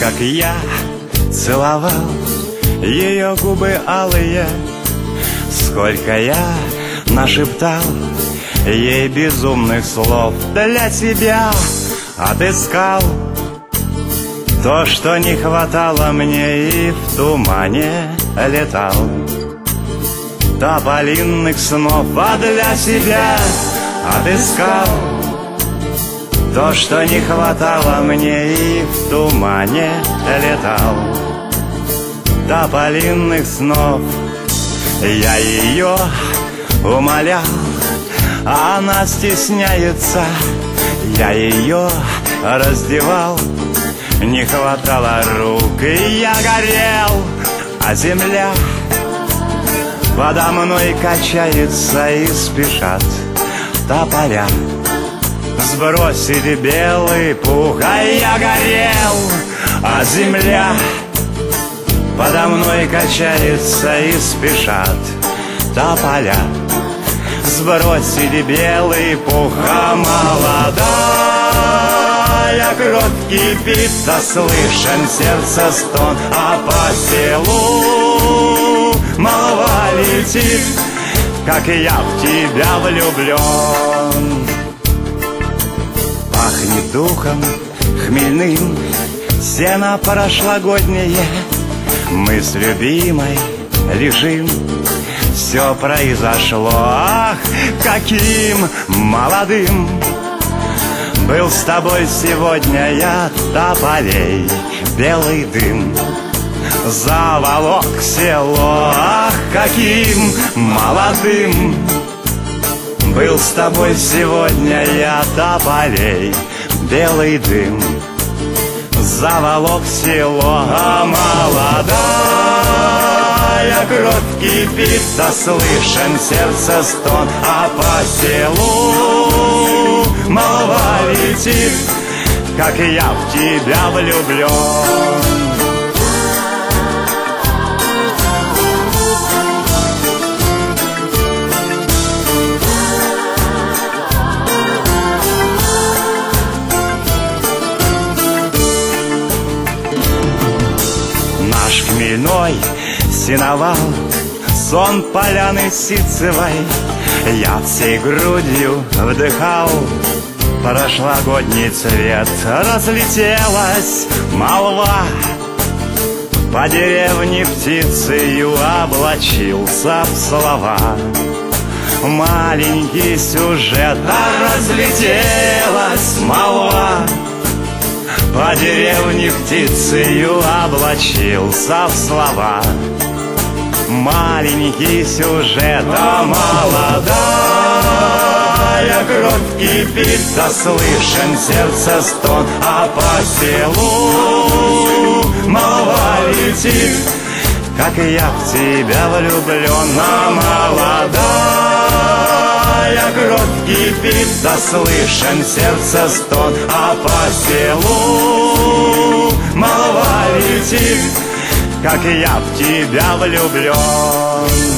как я целовал ее губы алые, сколько я нашептал ей безумных слов. Для тебя отыскал то, что не хватало мне, и в тумане летал тополинных снов. А для себя отыскал то, что не хватало мне, и в тумане летал тополинных снов. Я ее умолял, а она стесняется. Я ее раздевал, не хватало рук, и я горел, а земля подо мной качается, и спешат тополя сбросить белый пух. А я горел, а земля подо мной качается, и спешат тополя сбросить белый пух. А молодая кровь кипит, а слышен сердце стон, а по селу молва летит, как я в тебя влюблен. Пахнет духом хмельным сено прошлогоднее, мы с любимой лежим, все произошло. Ах, каким молодым был с тобой сегодня я, тополей белый дым заволок село. Ах, каким молодым был с тобой сегодня я, тополей белый дым заволок село. А молодая кровь кипит, а слышен сердце стон, а по селу молва летит, как я в тебя влюблен. Наш хмельной сеновал, сон поляны ситцевой, я всей грудью вдыхал прошлогодний цвет. Разлетелась молва по деревне птицею, облачился в слова маленький сюжет. А разлетелась молва по деревне птицею, облачился в слова маленький сюжет. А молодая кровь кипит, а слышен сердце стон, а по селу молва летит, как я в тебя влюблен. А молодая кровь кипит, а слышен сердце стон, а по селу молва летит, как я в тебя влюблен.